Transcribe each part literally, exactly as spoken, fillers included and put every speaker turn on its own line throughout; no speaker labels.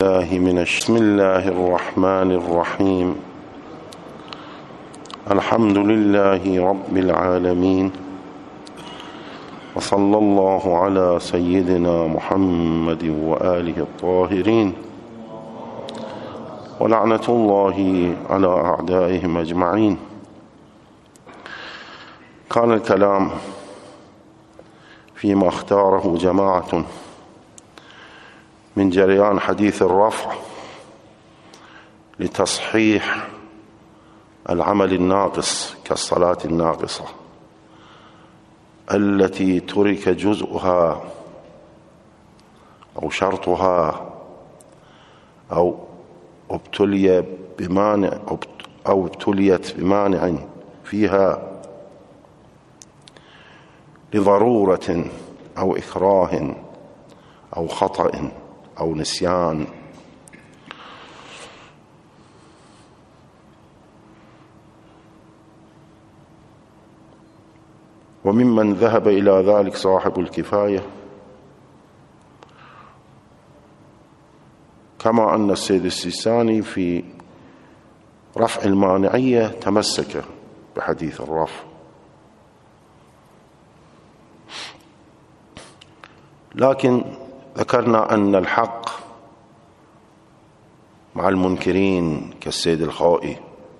الله من بسم الله الرحمن الرحيم. الحمد لله رب العالمين، وصلى الله على سيدنا محمد وآله الطاهرين، ولعنة الله على أعدائهم أجمعين. كان الكلام فيما اختاره جماعة من جريان حديث الرفع لتصحيح العمل الناقص كالصلاة الناقصة التي ترك جزءها أو شرطها أو ابتلي بمانع أو ابتليت بمانع فيها لضرورة أو إكراه أو خطأ أو نسيان. وممن ذهب إلى ذلك صاحب الكفاية، كما أن السيد السيستاني في رفع المانعية تمسك بحديث الرفع، لكن ذكرنا أن الحق مع المنكرين كالسيد الخائي،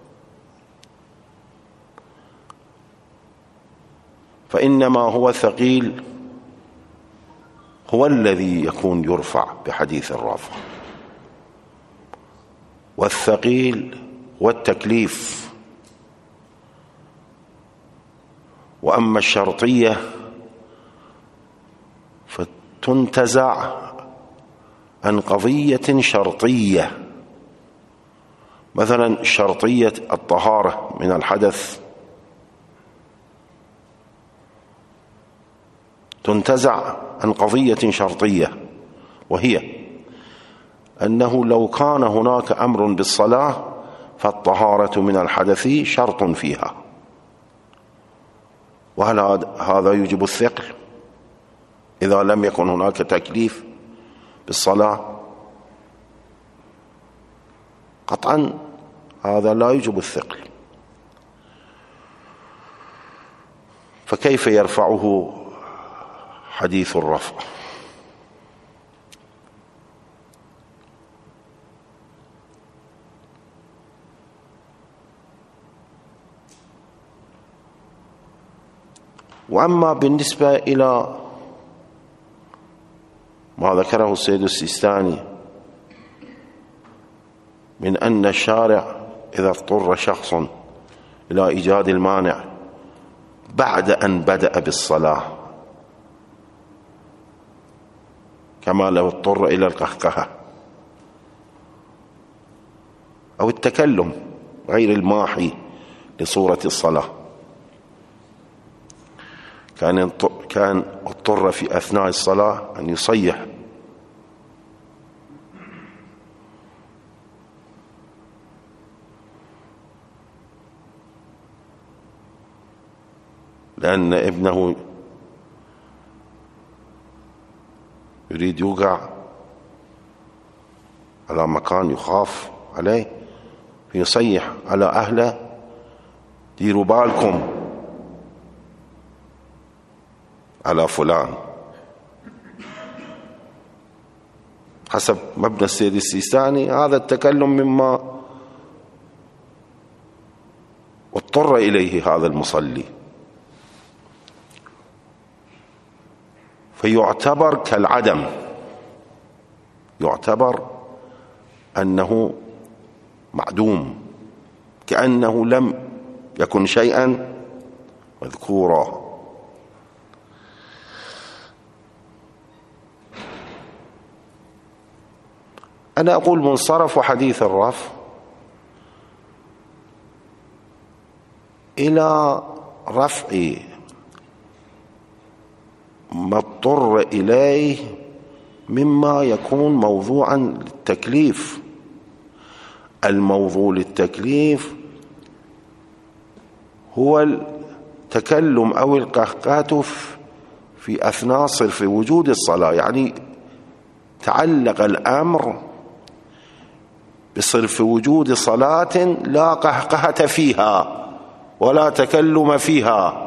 فإنما هو ثقيل هو الذي يكون يرفع بحديث الرفع، والثقيل هو التكليف. وأما الشرطية فتنتزع عن قضية شرطية، مثلا شرطية الطهارة من الحدث تنتزع عن قضية شرطية، وهي أنه لو كان هناك أمر بالصلاة فالطهارة من الحدث شرط فيها، وهل هذا يوجب الثقل إذا لم يكن هناك تكليف بالصلاة؟ قطعا هذا لا يوجب الثقل، فكيف يرفعه حديث الرفع؟ وأما بالنسبة إلى ما ذكره السيد السيستاني من أن الشارع إذا اضطر شخص إلى إيجاد المانع بعد أن بدأ بالصلاة، كما لو اضطر إلى القهقهة أو التكلم غير الماحي لصورة الصلاة، كان كان اضطر في أثناء الصلاة أن يصيح لأن ابنه يريد يوقع على مكان يخاف عليه، فيصيح على أهله: ديروا بالكم على فلان. حسب مبنى السيد السيستاني هذا التكلم مما اضطر إليه هذا المصلي، فيعتبر كالعدم، يعتبر أنه معدوم، كأنه لم يكن شيئا مذكورا. أنا أقول منصرف حديث الرفع إلى رفع ما اضطر إليه مما يكون موضوعا للتكليف. الموضوع للتكليف هو التكلم أو القهقهة في أثناء صرف وجود الصلاة، يعني تعلق الأمر بصير في وجود صلاة لا قهقهة فيها ولا تكلم فيها.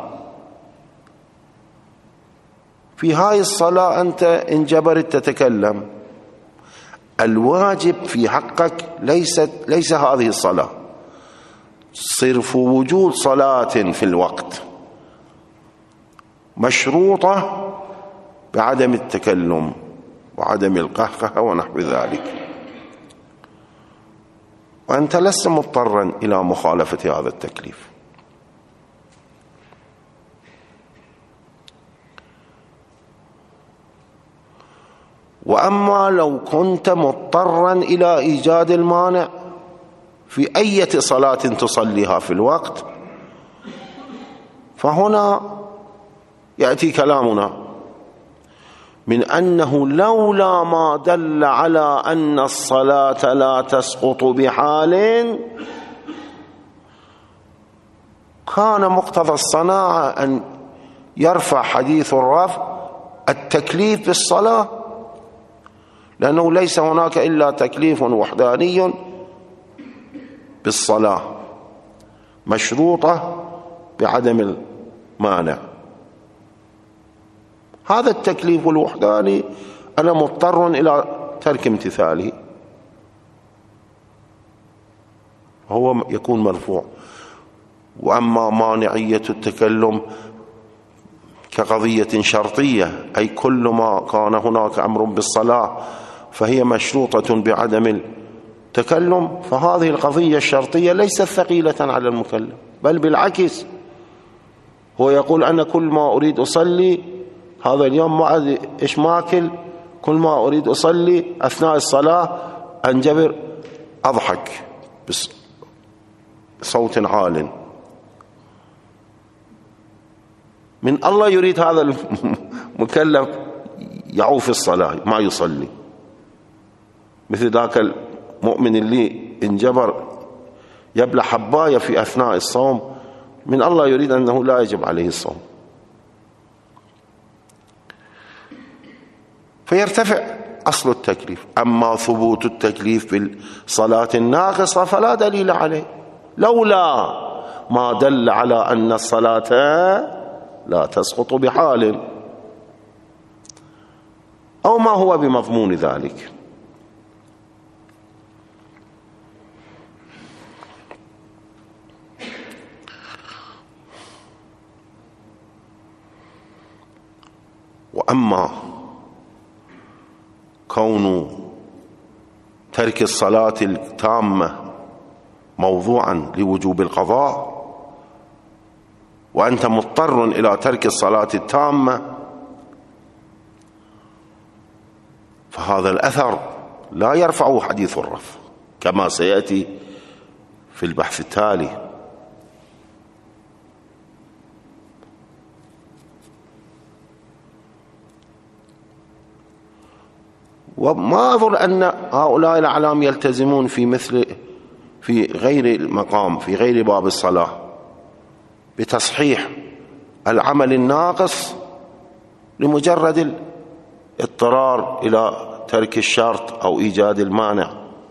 في هاي الصلاة أنت انجبرت تتكلم، الواجب في حقك ليست ليس هذه الصلاة، تصير في وجود صلاة في الوقت مشروطة بعدم التكلم وعدم القهقهة ونحو ذلك، وأنت لست مضطرا إلى مخالفة هذا التكليف. وأما لو كنت مضطرا إلى إيجاد المانع في أي صلاة تصليها في الوقت، فهنا يأتي كلامنا من أنه لولا ما دل على أن الصلاة لا تسقط بحال كان مقتضى الصناعة أن يرفع حديث الرفع التكليف بالصلاة، لأنه ليس هناك إلا تكليف وحداني بالصلاة مشروطة بعدم المانع. هذا التكليف الوحداني أنا مضطر إلى ترك امتثاله، هو يكون مرفوع. وأما مانعية التكلم كقضية شرطية، أي كل ما كان هناك أمر بالصلاة فهي مشروطة بعدم التكلم، فهذه القضية الشرطية ليست ثقيلة على المكلم، بل بالعكس هو يقول أنا كل ما أريد أصلي هذا اليوم ما أدري إيش ماكل، كل ما أريد أصلي أثناء الصلاة أنجبر أضحك بصوت عال، من الله يريد هذا المكلف يعوف الصلاة ما يصلي، مثل ذاك المؤمن اللي انجبر يبلع حباية في أثناء الصوم، من الله يريد أنه لا يجب عليه الصوم، فيرتفع أصل التكليف. أما ثبوت التكليف بالصلاة الناقصة فلا دليل عليه، لولا ما دل على أن الصلاة لا تسقط بحال أو ما هو بمضمون ذلك. وأما كون ترك الصلاة التامة موضوعا لوجوب القضاء وأنت مضطر إلى ترك الصلاة التامة، فهذا الأثر لا يرفعه حديث الرفع كما سيأتي في البحث التالي. وما أظن أن هؤلاء الأعلام يلتزمون في مثل في غير المقام في غير باب الصلاة بتصحيح العمل الناقص لمجرد الاضطرار إلى ترك الشرط أو إيجاد المانع.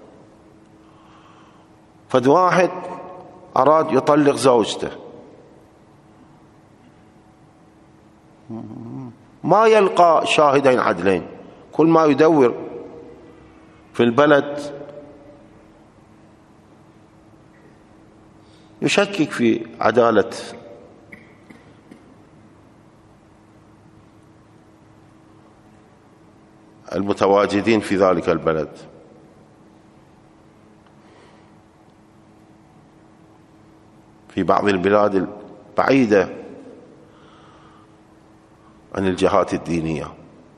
فد واحد أراد يطلق زوجته، ما يلقى شاهدين عدلين، كل ما يدور في البلد يشكك في عدالة المتواجدين في ذلك البلد. في بعض البلاد البعيدة عن الجهات الدينية،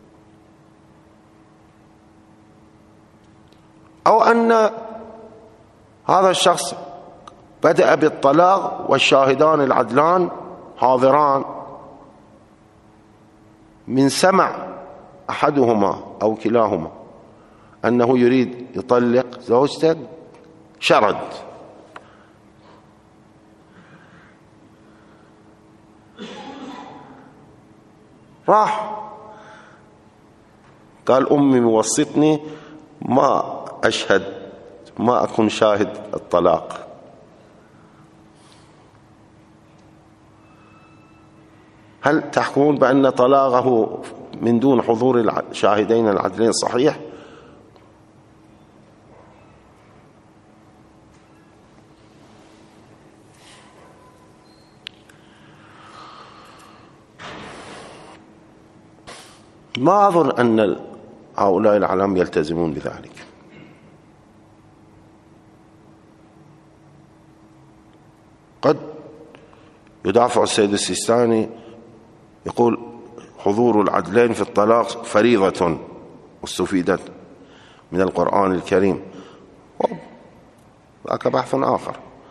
أو أن هذا الشخص بدأ بالطلاق والشاهدان العدلان حاضران، من سمع أحدهما أو كلاهما أنه يريد يطلق زوجته شرد، راح قال أمي موصتني ما أشهد ما أكون شاهد الطلاق. هل تحكمون بأن طلاقه من دون حضور الشاهدين العدلين صحيح؟ ما أظن أن هؤلاء العلام يلتزمون بذلك. قد يدافع السيد السيستاني يقول حضور العدلين في الطلاق فريضة واستفيدت من القرآن الكريم، ذاك بحث آخر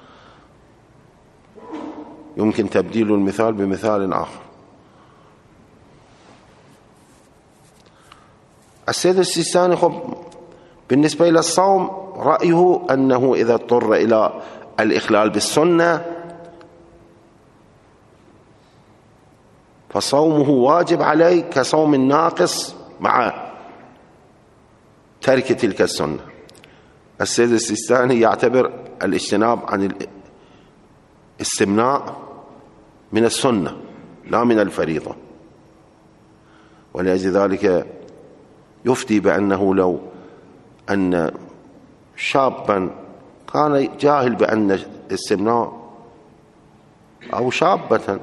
يمكن تبديل المثال بمثال آخر. السيد السيستاني خب بالنسبة إلى الصوم رأيه أنه إذا اضطر إلى الإخلال بالسنة فصومه واجب عليه كصوم الناقص مع ترك تلك السنة. السيد السيستاني يعتبر الاجتناب عن الاستمناء من السنة لا من الفريضة، ولأجل ذلك يفتي بأنه لو أن شابا كان جاهل بأن الاستمناء أو شابة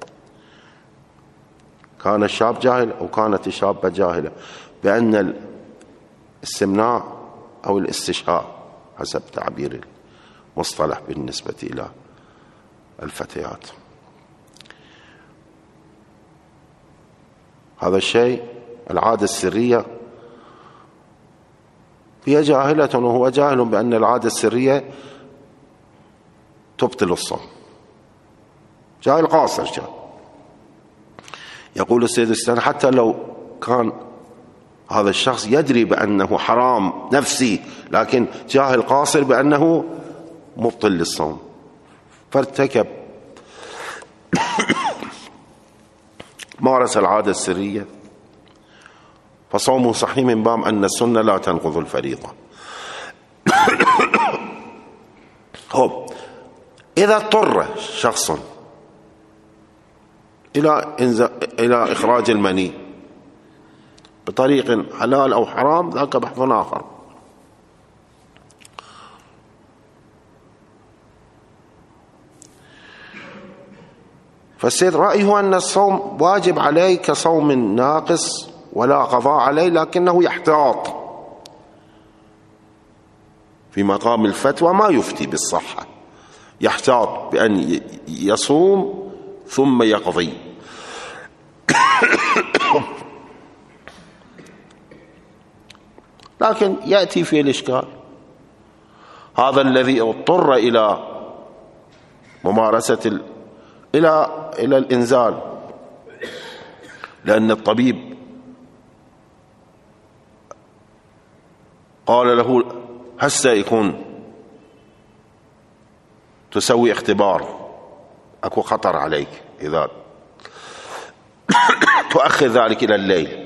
كان الشاب جاهل أو كانت الشابة جاهلة بأن الاستمناء أو الاستشهاء حسب تعبير المصطلح بالنسبة إلى الفتيات، هذا الشيء العادة السرية هي جاهلة وهو جاهل بأن العادة السرية تبطل الصوم، جاهل قاصر جاهل. يقول السيد السيستاني حتى لو كان هذا الشخص يدري بأنه حرام نفسي لكن جاهل قاصر بأنه مبطل للصوم فارتكب مارس العادة السرية فصومه صحيح من باب أن السنة لا تنقض الفريضة. هو إذا اضطر شخص إلى إلى إخراج المني بطريق حلال أو حرام ذاك بحث آخر. فالسيد رأيه أن الصوم واجب عليه كصوم ناقص ولا قضاء عليه لكنه يحتاط في مقام الفتوى، ما يفتي بالصحة، يحتاط بأن يصوم ثم يقضي. لكن يأتي في الإشكال هذا الذي اضطر إلى ممارسة ال... إلى إلى الإنزال لأن الطبيب قال له هسه يكون تسوي اختبار أكو خطر عليك إذا تؤخر ذلك إلى الليل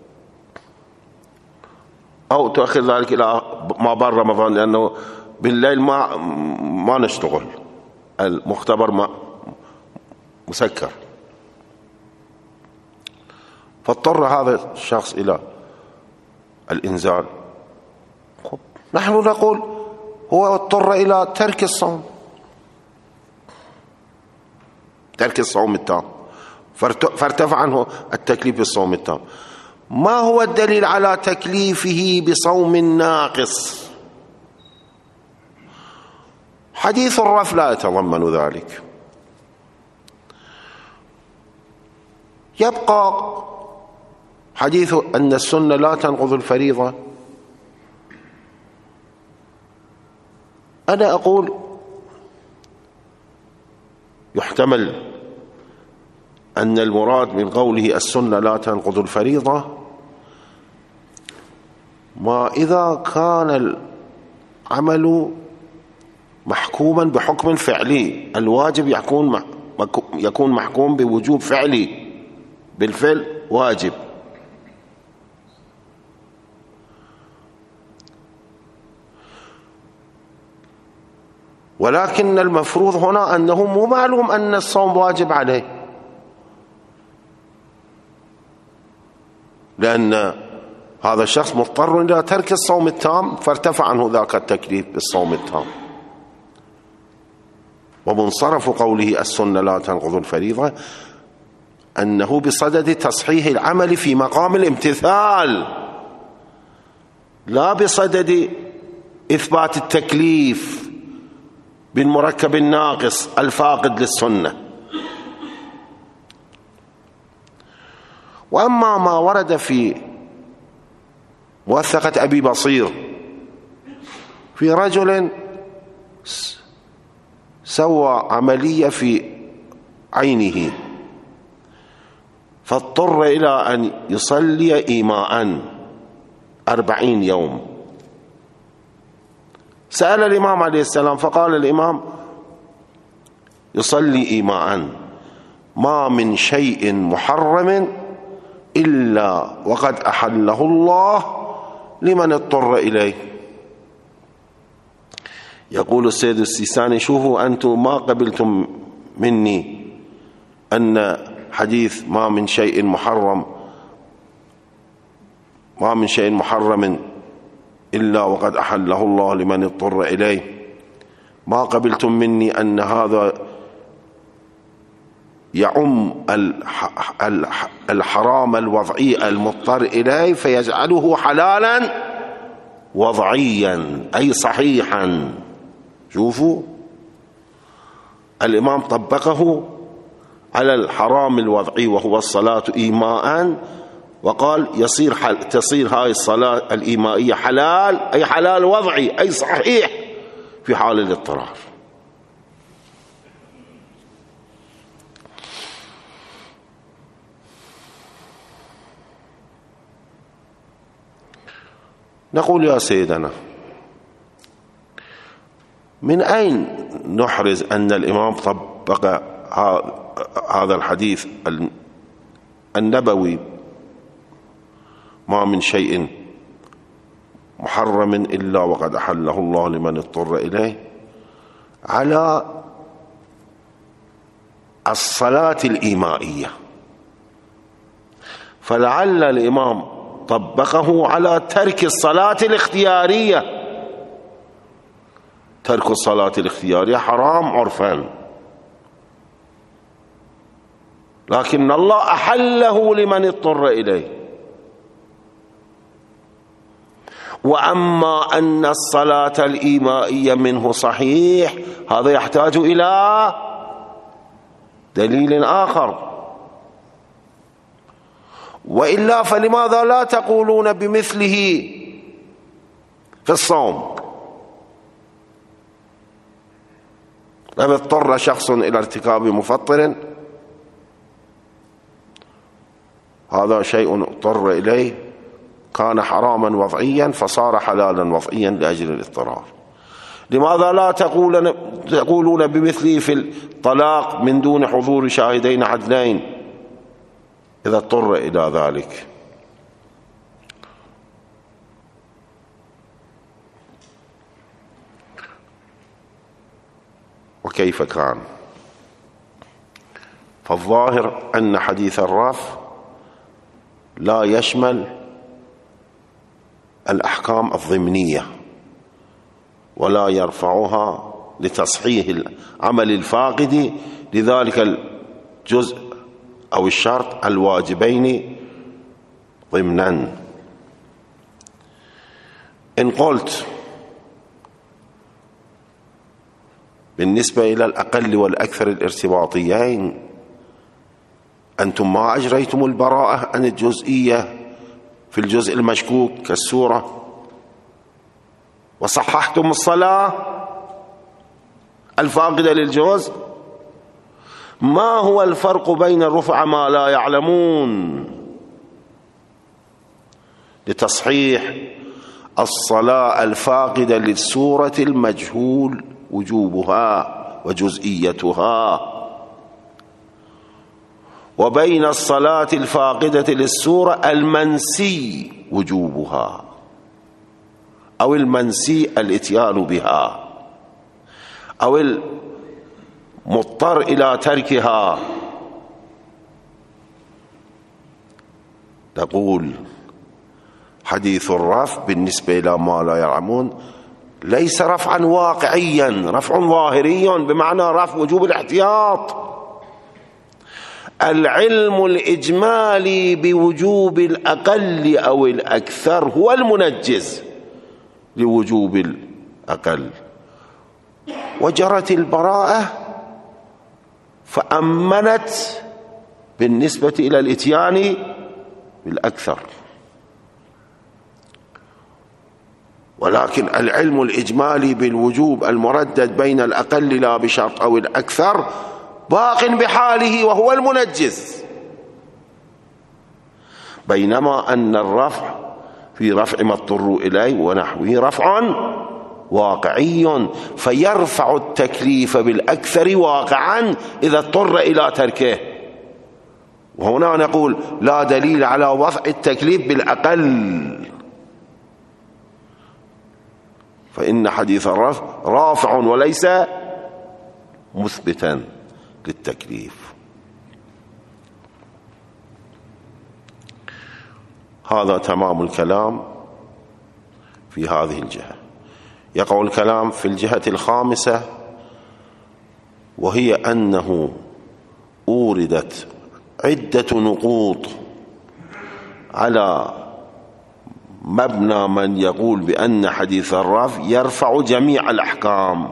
أو تؤخر ذلك إلى ما بعد رمضان لأنه بالليل ما ما نشتغل، المختبر ما مسكر. فاضطر هذا الشخص إلى الإنزال. نحن نقول هو اضطر إلى ترك الصوم، ترك الصوم التام فارتفع عنه التكليف بالصوم التام. ما هو الدليل على تكليفه بصوم ناقص؟ حديث الرف لا يتضمن ذلك. يبقى حديث أن السنة لا تنقض الفريضة. أنا أقول يحتمل أن المراد من قوله السنة لا تنقض الفريضة ما إذا كان العمل محكوما بحكم فعلي، الواجب يكون يكون محكوم بوجوب فعلي، بالفعل واجب. ولكن المفروض هنا أنه مو معلوم أن الصوم واجب عليه، لأن هذا الشخص مضطر إلى ترك الصوم التام فارتفع عنه ذاك التكليف بالصوم التام. ومنصرف قوله السنة لا تنقض الفريضة أنه بصدد تصحيح العمل في مقام الامتثال، لا بصدد إثبات التكليف بالمركب الناقص الفاقد للسنة. وأما ما ورد في موثقة أبي بصير في رجل سوى عملية في عينه فاضطر إلى أن يصلي إيماء أربعين يوم، سأل الإمام عليه السلام فقال الإمام يصلي إيماء ما من شيء محرم إلا وقد أحله الله لمن اضطر إليه. يقول السيد السيستاني شوفوا أنتم ما قبلتم مني أن حديث ما من شيء محرم ما من شيء محرم إلا وقد أحله الله لمن اضطر إليه، ما قبلتم مني أن هذا يعم الحرام الوضعي المضطر إليه فيجعله حلالا وضعيا أي صحيحا. شوفوا الإمام طبقه على الحرام الوضعي وهو الصلاة إيماء، وقال يصير حل تصير هاي الصلاة الإيمائية حلال أي حلال وضعي أي صحيح في حال الاضطرار. نقول يا سيدنا من أين نحرز أن الإمام طبق هذا الحديث النبوي ما من شيء محرم إلا وقد أحله الله لمن اضطر إليه على الصلاة الإيمائية؟ فلعل الإمام طبقه على ترك الصلاة الاختيارية. ترك الصلاة الاختيارية حرام عرفا، لكن الله أحله لمن اضطر إليه. وأما أن الصلاة الإيمائية منه صحيح هذا يحتاج إلى دليل آخر، وإلا فلماذا لا تقولون بمثله في الصوم؟ لم يضطر شخص إلى ارتكاب مفطر، هذا شيء اضطر إليه كان حراما وضعيا فصار حلالا وضعيا لأجل الاضطرار. لماذا لا تقولون تقولون بمثله في الطلاق من دون حضور شاهدين عدلين إذا اضطر إلى ذلك؟ وكيف كان؟ فالظاهر أن حديث الرفع لا يشمل الأحكام الضمنية ولا يرفعها لتصحيح العمل الفاقد لذلك الجزء أو الشرط الواجبين ضمنا. إن قلت بالنسبة إلى الأقل والأكثر الارتباطيين أنتم ما أجريتم البراءة عن الجزئية في الجزء المشكوك كالسورة وصححتم الصلاة الفاقدة للجزء، ما هو الفرق بين الرفع ما لا يعلمون لتصحيح الصلاة الفاقدة للسورة المجهول وجوبها وجزئيتها وبين الصلاة الفاقدة للسورة المنسي وجوبها أو المنسي الاتيان بها؟ أو المضطر إلى تركها. نقول حديث الرفع بالنسبة إلى ما لا يعلمون ليس رفعا واقعيا، رفع ظاهري بمعنى رفع وجوب الاحتياط. العلم الإجمالي بوجوب الأقل أو الأكثر هو المنجز لوجوب الأقل. وجرت البراءة فأمنت بالنسبة إلى الإتيان بالأكثر. ولكن العلم الإجمالي بالوجوب المردد بين الأقل لا بشرط أو الأكثر باق بحاله وهو المنجز، بينما أن الرفع في رفع ما اضطروا إليه ونحوه رفع واقعي فيرفع التكليف بالأكثر واقعا إذا اضطر إلى تركه. وهنا نقول لا دليل على وضع التكليف بالأقل، فإن حديث الرفع رافع وليس مثبتا للتكليف. هذا تمام الكلام في هذه الجهة. يقع الكلام في الجهة الخامسة، وهي أنه أوردت عدة نقوط على مبنى من يقول بأن حديث الرفع يرفع جميع الأحكام.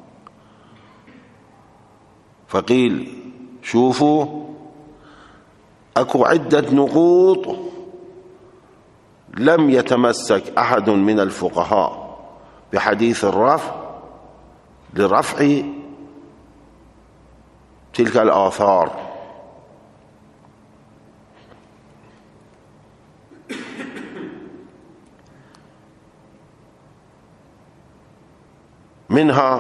فقيل شوفوا أكو عدة نقوط لم يتمسك أحد من الفقهاء بحديث الرفع لرفع تلك الآثار. منها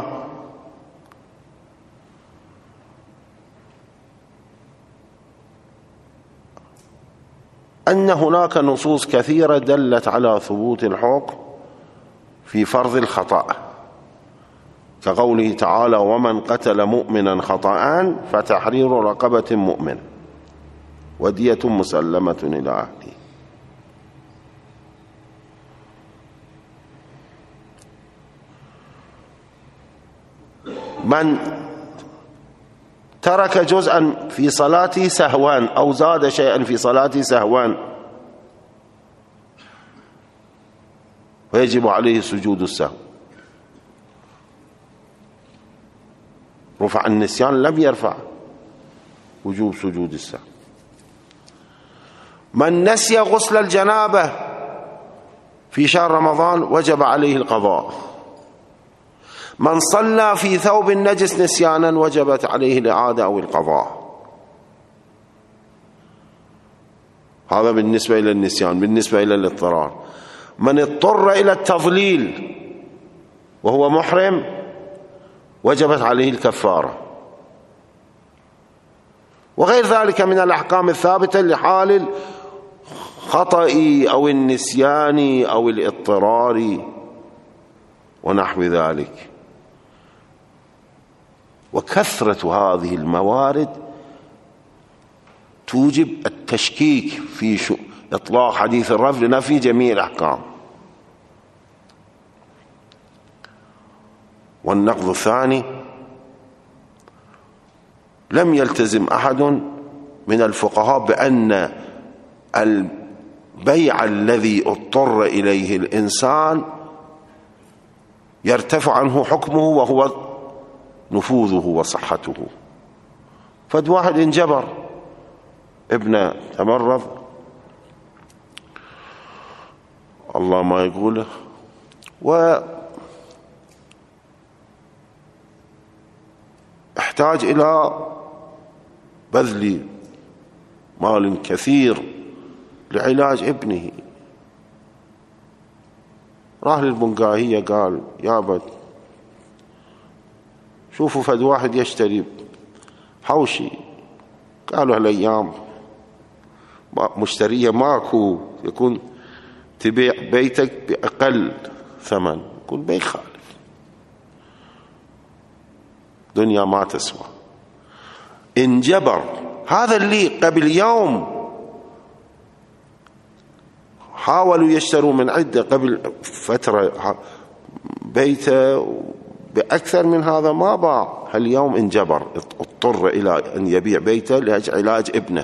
أن هناك نصوص كثيرة دلت على ثبوت الحكم في فرض الخطأ، كقوله تعالى ومن قتل مؤمنا خطأ فتحرير رقبة مؤمن ودية مسلمة إلى أهله. من ترك جزءا في صلاته سهوان أو زاد شيئا في صلاته سهوان ويجب عليه سجود السهو. رفع النسيان لم يرفع وجوب سجود السهو. من نسي غسل الجنابة في شهر رمضان وجب عليه القضاء. من صلى في ثوب النجس نسيانا وجبت عليه الإعادة أو القضاء. هذا بالنسبة إلى النسيان. بالنسبة إلى الاضطرار، من اضطر إلى التضليل وهو محرم وجبت عليه الكفارة، وغير ذلك من الأحكام الثابتة لحال الخطأ أو النسيان أو الاضطرار ونحو ذلك. وكثرة هذه الموارد توجب التشكيك في إطلاق حديث الرفع لنفي جميع الأحكام. والنقض الثاني، لم يلتزم أحد من الفقهاء بأن البيع الذي اضطر إليه الإنسان يرتفع عنه حكمه وهو نفوذه وصحته. فد واحد انجبر، ابن تمرض، الله ما يقوله، واحتاج إلى بذل مال كثير لعلاج ابنه. راح للبنقاهية قال يا بد شوفوا فد واحد يشتري حوشي. قالوا هالأيام مشترية ماكو، يكون تبيع بيتك بأقل ثمن. يقول ما يخالف، دنيا ما تسوى. انجبر هذا اللي قبل يوم حاولوا يشتروا من عدة قبل فترة بيته بأكثر من هذا ما باع، هاليوم انجبر اضطر إلى أن يبيع بيته لأجل علاج ابنه،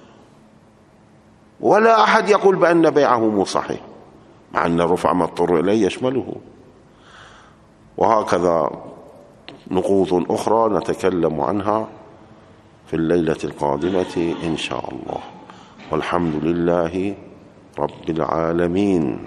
ولا أحد يقول بأن بيعه مو صحيح، مع أن رفع ما اضطر إليه يشمله. وهكذا نقوض أخرى نتكلم عنها في الليلة القادمة إن شاء الله، والحمد لله رب العالمين.